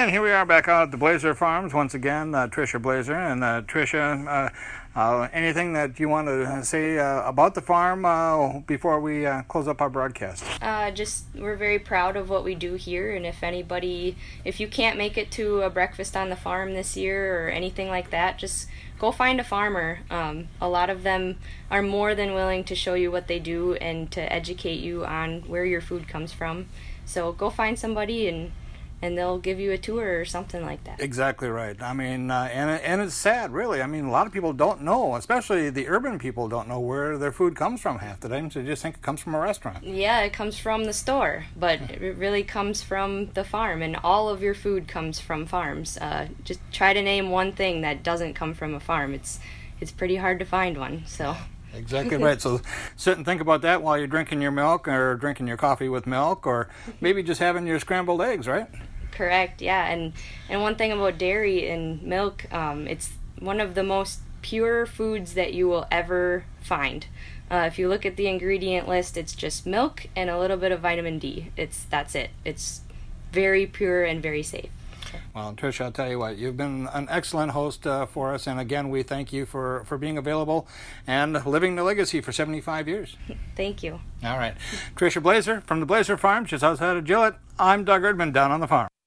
And here we are back out at the Blazer Farms once again, Tricia Blazer. And Tricia, anything that you want to say about the farm before we close up our broadcast? Just we're very proud of what we do here, and if you can't make it to a breakfast on the farm this year or anything like that, just go find a farmer. A lot of them are more than willing to show you what they do and to educate you on where your food comes from. So go find somebody and they'll give you a tour or something like that. Exactly right. I mean, and it's sad, really. I mean, a lot of people don't know, especially the urban people don't know where their food comes from half the time. They just think it comes from a restaurant. Yeah, it comes from the store, but it really comes from the farm, and all of your food comes from farms. Just try to name one thing that doesn't come from a farm. It's pretty hard to find one, so... Exactly right. So sit and think about that while you're drinking your milk or drinking your coffee with milk, or maybe just having your scrambled eggs, right? Correct, yeah. And one thing about dairy and milk, it's one of the most pure foods that you will ever find. If you look at the ingredient list, it's just milk and a little bit of vitamin D. That's it. It's very pure and very safe. Well, Tricia, I'll tell you what, you've been an excellent host for us, and again, we thank you for being available and living the legacy for 75 years. Thank you. All right. Tricia Blazer from the Blazer Farm, just outside of Gillett. I'm Doug Erdman, down on the farm.